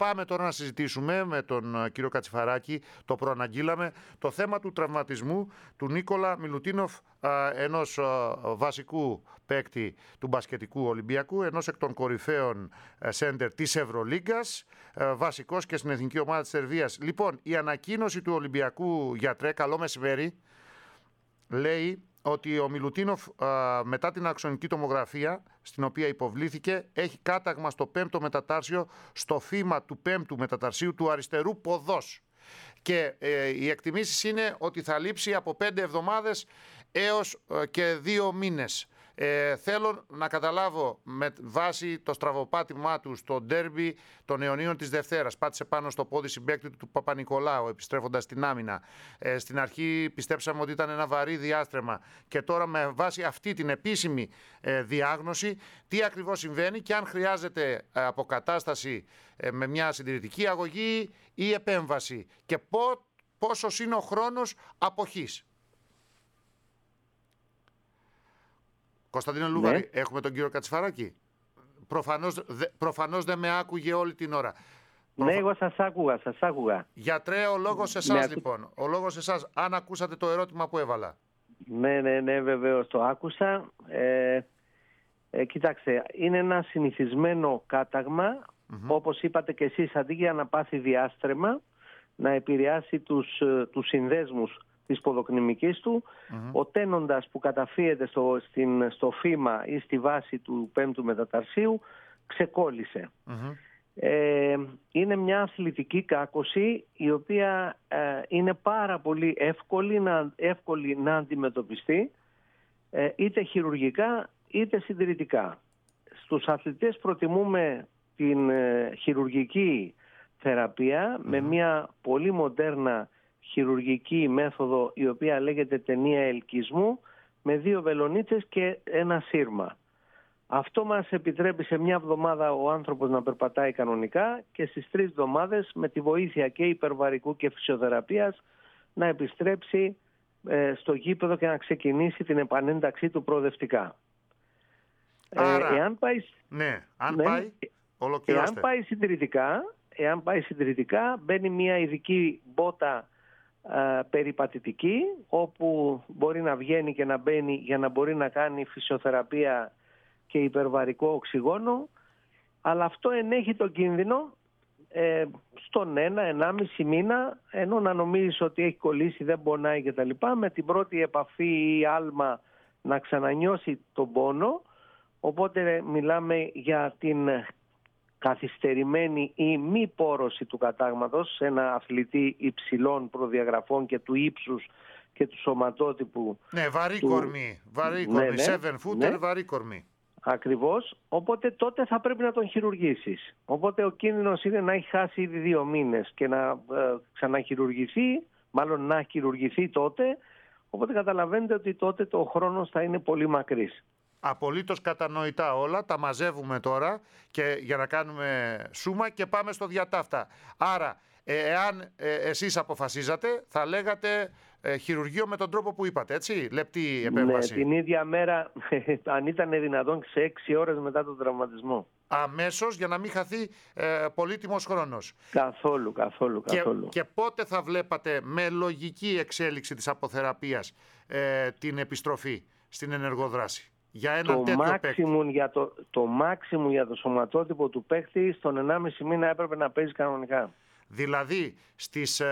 πάμε τώρα να συζητήσουμε με τον κύριο Κατσιφαράκη, το προαναγγείλαμε, το θέμα του τραυματισμού του Νίκολα Μιλουτίνοφ, ενός βασικού παίκτη του μπασκετικού Ολυμπιακού, ενός εκ των κορυφαίων σέντερ της Ευρωλίγκας, βασικός και στην εθνική ομάδα της Σερβίας. Λοιπόν, η ανακοίνωση του Ολυμπιακού, γιατρέ, καλό μεσημέρι, λέει ότι ο Μιλουτίνοφ μετά την αξονική τομογραφία στην οποία υποβλήθηκε έχει κάταγμα στο πέμπτο μετατάρσιο, στο φύμα του πέμπτου μεταταρσίου του αριστερού ποδός. Και οι εκτιμήσεις είναι ότι θα λείψει από 5 εβδομάδες έως και 2 μήνες. Θέλω να καταλάβω με βάση το στραβοπάτημά του στο ντέρμπι των Ιωνίων της Δευτέρας. Πάτησε πάνω στο πόδι συμπαίκτη του Παπα-Νικολάου επιστρέφοντας στην άμυνα. Στην αρχή πιστέψαμε ότι ήταν ένα βαρύ διάστρεμα και τώρα με βάση αυτή την επίσημη διάγνωση τι ακριβώς συμβαίνει και αν χρειάζεται αποκατάσταση με μια συντηρητική αγωγή ή επέμβαση και πόσος είναι ο χρόνος αποχής. Κωνσταντίνο Λούβαρη, ναι. Έχουμε τον κύριο Κατσιφαράκη. Προφανώς δεν με άκουγε όλη την ώρα. Ναι, εγώ σας άκουγα. Γιατρέ, ο λόγος σε εσάς λοιπόν. Ο λόγος σε εσάς, αν ακούσατε το ερώτημα που έβαλα. Ναι, βεβαίως το άκουσα. Κοιτάξτε, είναι ένα συνηθισμένο κάταγμα, όπως είπατε και εσείς, αντί για να πάθει διάστρεμα, να επηρεάσει τους συνδέσμους της ποδοκνημικής του, ο τένοντας που καταφύεται στο φύμα ή στη βάση του πέμπτου μεταταρσίου ξεκόλλησε. Είναι μια αθλητική κάκωση η οποία είναι πάρα πολύ εύκολη να αντιμετωπιστεί είτε χειρουργικά είτε συντηρητικά. Στους αθλητές προτιμούμε την χειρουργική θεραπεία με μια πολύ μοντέρνα χειρουργική μέθοδο η οποία λέγεται ταινία ελκυσμού με 2 βελονίτσες και ένα σύρμα. Αυτό μας επιτρέπει σε μια εβδομάδα ο άνθρωπος να περπατάει κανονικά και στις 3 εβδομάδες με τη βοήθεια και υπερβαρικού και φυσιοθεραπείας να επιστρέψει στο γήπεδο και να ξεκινήσει την επανένταξή του προοδευτικά. Άρα, εάν πάει συντηρητικά, μπαίνει μια ειδική μπότα περιπατητική όπου μπορεί να βγαίνει και να μπαίνει για να μπορεί να κάνει φυσιοθεραπεία και υπερβαρικό οξυγόνο, αλλά αυτό ενέχει τον κίνδυνο στον 1-1,5 μήνα, ενώ να νομίζεις ότι έχει κολλήσει, δεν πονάει κτλ., με την πρώτη επαφή ή άλμα να ξανανιώσει τον πόνο. Οπότε μιλάμε για την καθυστερημένη ή μη πόρωση του κατάγματος σε ένα αθλητή υψηλών προδιαγραφών και του ύψους και του σωματότυπου. Ναι, βαρύ κορμί, 7 footer, βαρύ κορμί. Ακριβώς, οπότε τότε θα πρέπει να τον χειρουργήσεις. Οπότε ο κίνδυνος είναι να έχει χάσει ήδη 2 μήνες και να ξαναχειρουργηθεί, μάλλον να χειρουργηθεί τότε, οπότε καταλαβαίνετε ότι τότε το χρόνος θα είναι πολύ μακρύς. Απολύτως κατανοητά όλα, τα μαζεύουμε τώρα και για να κάνουμε σούμα και πάμε στο διατάφτα. Άρα, εάν εσείς αποφασίζατε, θα λέγατε χειρουργείο με τον τρόπο που είπατε, έτσι, λεπτή επέμβαση. Ναι, την ίδια μέρα, αν ήταν δυνατόν, σε 6 ώρες μετά τον τραυματισμό. Αμέσως, για να μην χαθεί πολύτιμος χρόνος. Καθόλου. Και πότε θα βλέπατε με λογική εξέλιξη της αποθεραπείας την επιστροφή στην ενεργοδράση? Για ένα το maximum για το σωματότυπο του παίκτη στον 1,5 μήνα έπρεπε να παίζει κανονικά. Δηλαδή στις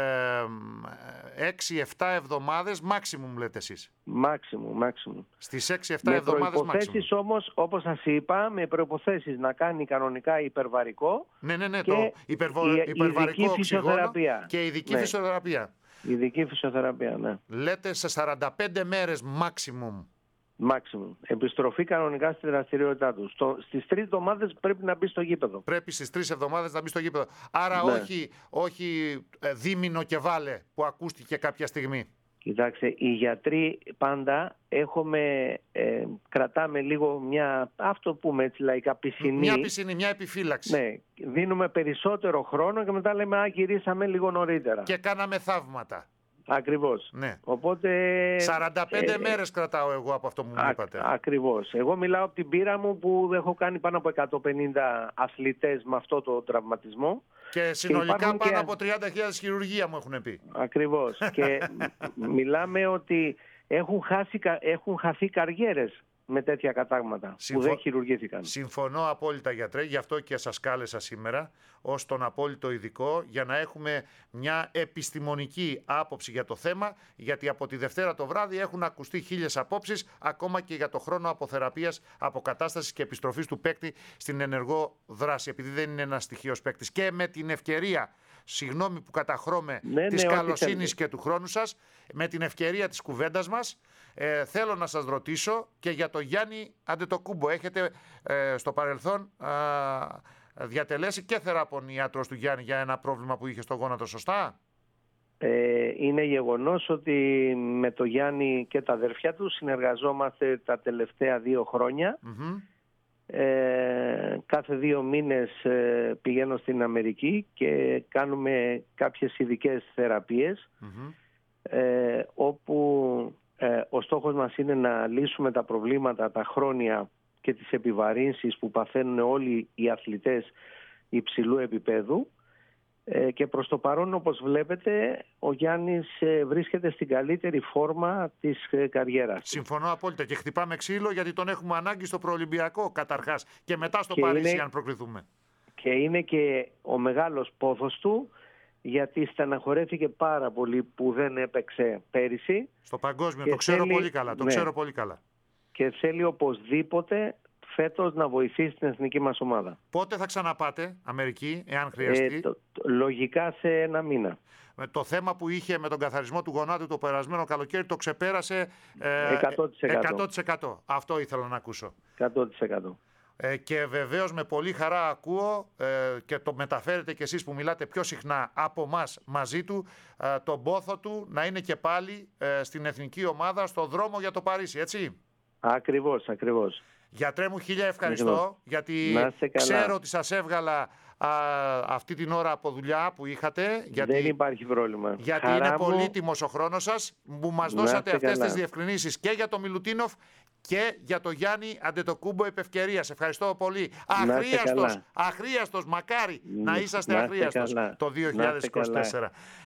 6-7 εβδομάδες maximum λέτε εσείς. Maximum. Στις 6-7 εβδομάδες maximum. Με προϋποθέσεις όμως, όπως σας είπα, με προϋποθέσεις να κάνει κανονικά υπερβαρικό. Ναι, το υπερβαρικό οξυγόνο και ειδική φυσιοθεραπεία. Ειδική φυσιοθεραπεία, ναι. Λέτε σε 45 μέρες maximum. Maximum. Επιστροφή κανονικά στη δραστηριότητά του. Στις 3 εβδομάδες πρέπει να μπει στο γήπεδο. Πρέπει στις 3 εβδομάδες να μπει στο γήπεδο. Άρα όχι δίμηνο και βάλε που ακούστηκε κάποια στιγμή. Κοιτάξτε, οι γιατροί πάντα κρατάμε λίγο αυτό πούμε έτσι λαϊκά, πισινή. Μια επιφύλαξη. Ναι, δίνουμε περισσότερο χρόνο και μετά λέμε γυρίσαμε λίγο νωρίτερα. Και κάναμε θαύματα. Ακριβώς. Ναι. Οπότε, 45 μέρες κρατάω εγώ από αυτό που μου είπατε. Ακριβώς. Εγώ μιλάω από την πείρα μου που έχω κάνει πάνω από 150 αθλητές με αυτό το τραυματισμό. Και συνολικά πάνω από 30.000 χειρουργία μου έχουν πει. Ακριβώς. Και μιλάμε ότι έχουν χαθεί καριέρες με τέτοια κατάγματα που δεν χειρουργήθηκαν. Συμφωνώ απόλυτα, γιατρέ, γι' αυτό και σας κάλεσα σήμερα ως τον απόλυτο ειδικό, για να έχουμε μια επιστημονική άποψη για το θέμα, γιατί από τη Δευτέρα το βράδυ έχουν ακουστεί 1000 απόψεις, ακόμα και για το χρόνο αποθεραπείας, αποκατάστασης και επιστροφής του παίκτη στην ενεργό δράση, επειδή δεν είναι ένας στοιχείος παίκτης. Και με την ευκαιρία, συγγνώμη που καταχρώμαι, της καλοσύνης και του χρόνου σας, με την ευκαιρία της κουβέντας μας, θέλω να σας ρωτήσω και για το Γιάννη Αντετοκούμπο. Έχετε στο παρελθόν διατελέσει και θεραπονίατρος του Γιάννη για ένα πρόβλημα που είχε στο γόνατο, σωστά? Είναι γεγονός ότι με το Γιάννη και τα αδέρφια του συνεργαζόμαστε τα τελευταία 2 χρόνια. Κάθε 2 μήνες πηγαίνω στην Αμερική και κάνουμε κάποιες ειδικές θεραπείες, όπου ο στόχος μας είναι να λύσουμε τα προβλήματα, τα χρόνια και τις επιβαρύνσεις που παθαίνουν όλοι οι αθλητές υψηλού επίπεδου, και προς το παρόν, όπως βλέπετε, ο Γιάννης βρίσκεται στην καλύτερη φόρμα της καριέρας. Συμφωνώ απόλυτα και χτυπάμε ξύλο, γιατί τον έχουμε ανάγκη στο προολυμπιακό καταρχάς και μετά στο Παρίσι, αν προκριθούμε. Και είναι και ο μεγάλος πόθος του, γιατί στεναχωρέθηκε πάρα πολύ που δεν έπαιξε πέρυσι. Στο παγκόσμιο, το ξέρω πολύ καλά, ξέρω πολύ καλά. Και θέλει οπωσδήποτε φέτος να βοηθήσει την εθνική μας ομάδα. Πότε θα ξαναπάτε Αμερική, εάν χρειαστεί? Λογικά σε 1 μήνα. Το θέμα που είχε με τον καθαρισμό του γονάτου το περασμένο καλοκαίρι το ξεπέρασε 100%. Αυτό ήθελα να ακούσω. 100%. Και βεβαίως με πολύ χαρά ακούω και το μεταφέρετε κι εσείς που μιλάτε πιο συχνά από μας μαζί του, τον πόθο του να είναι και πάλι στην εθνική ομάδα στο δρόμο για το Παρίσι, έτσι? Ακριβώς, ακριβώς. Γιατρέ μου, 1000 ευχαριστώ, γιατί ξέρω ότι σας έβγαλα αυτή την ώρα από δουλειά που είχατε. Γιατί, δεν υπάρχει πρόβλημα. Γιατί είναι πολύτιμος ο χρόνος σας, που μας δώσατε αυτές τις διευκρινήσεις και για τον Μιλουτίνοφ και για το Γιάννη Αντετοκούμπο επ' ευκαιρίας. Ευχαριστώ πολύ. Αχρίαστος, μακάρι να είσαστε αχρίαστος το 2024.